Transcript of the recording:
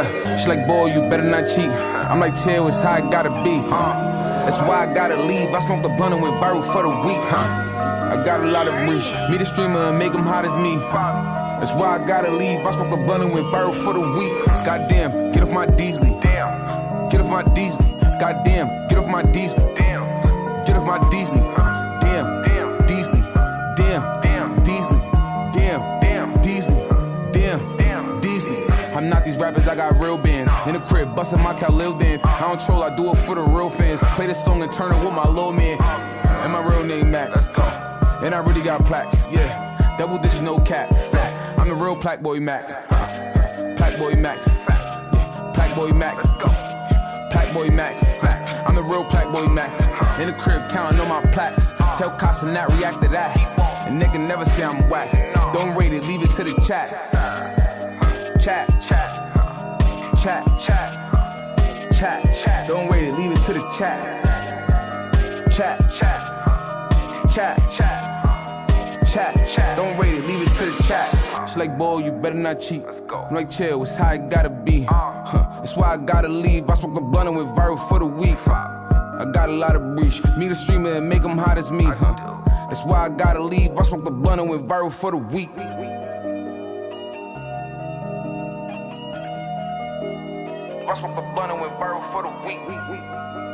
She like, boy, you better not cheat. I'm like, chill, it's how it gotta be. That's why I gotta leave. I smoked the blunt and went viral for the week. I got a lot of reach. Me the streamer and make them hot as me. That's why I gotta leave. I smoked the blunt and went viral for the week. Goddamn, get off my Deasley. Get off my Deasley. Goddamn, get off my Deasley. Get off my Deasley. Damn, Deasley. Damn, Deasley. Damn, Deasley. Damn, Deasley. I'm not these rappers, I got real bands. In the crib, bustin' my Talil dance. I don't troll, I do it for the real fans. Play this song and turn it with my little man. And my real name Max. And I really got plaques, yeah. Double digits, no cap. I'm the real Plaque Boy Max. Plaque Boy Max. Plaque Boy Max. Plaque Boy Max. I'm the real Plaque Boy Max. In the crib, counting on my plaques. Tell Casa not react to that. And nigga never say I'm whack. Don't rate it, leave it to the chat. Chat. Don't rate it, leave it to the chat. Chat. Don't rate it, leave it to the chat. She like, boy, you better not cheat. I'm like, chill, it's how it gotta be. That's why I gotta leave. I smoked the blunt and went viral for the week. I got a lot of reach. Me the streamer and make them hot as me. That's why I gotta leave. I smoked the blunt and went viral for the week. I smoked the blunt and went viral for the week.